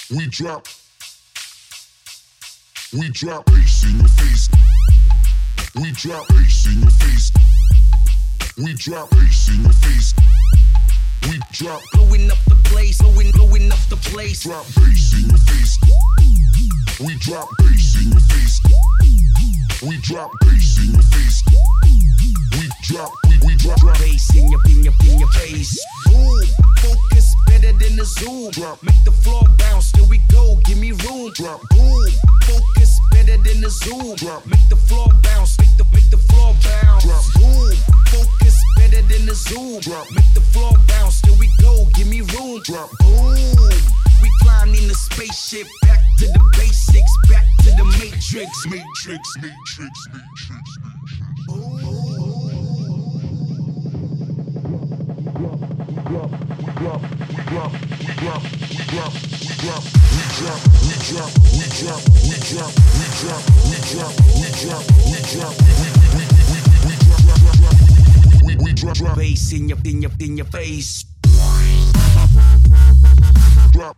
We drop bass in your face. We drop bass in your face. We drop bass in your face. We drop, blowing up the place, blowing up the place. Drop bass in your face. We drop bass in your face. We drop bass in your face. We drop bass in your face. Boom, focus better than the zoom. Drop, make the floor bounce. Here we go, give me room. Drop, boom, focus better than the zoom. Drop, make the floor bounce. Make the floor bounce. Drop, boom, focus better than the zoom. Drop, make the floor bounce. Here we go, give me room. Drop, boom, we flying in the spaceship. Back to the basics, back to the matrix. Matrix. We drop bass in your face. Drop.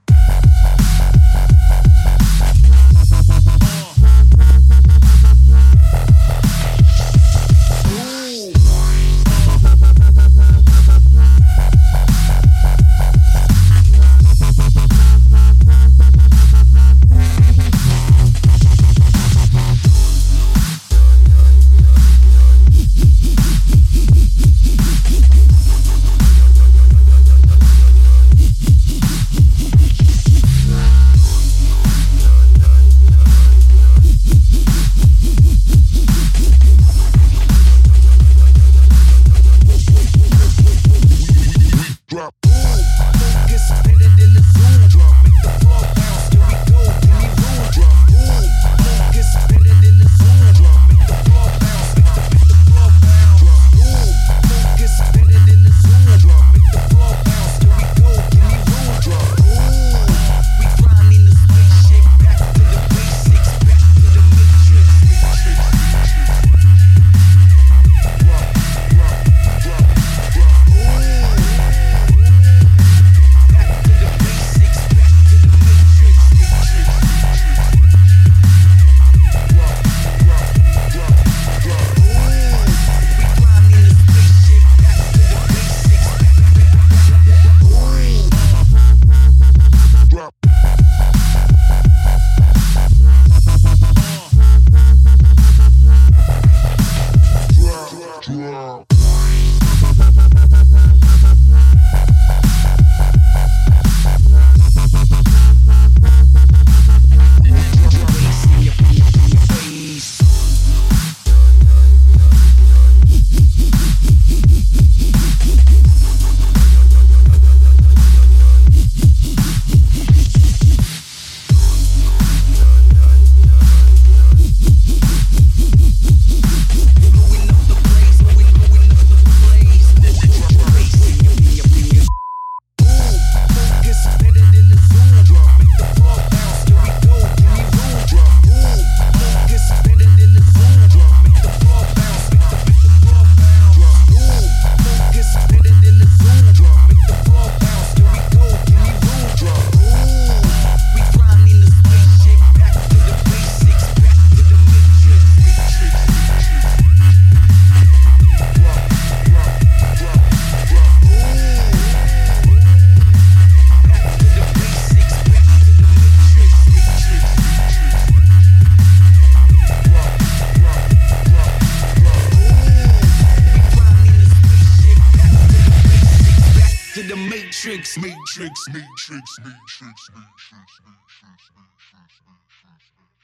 Matrix.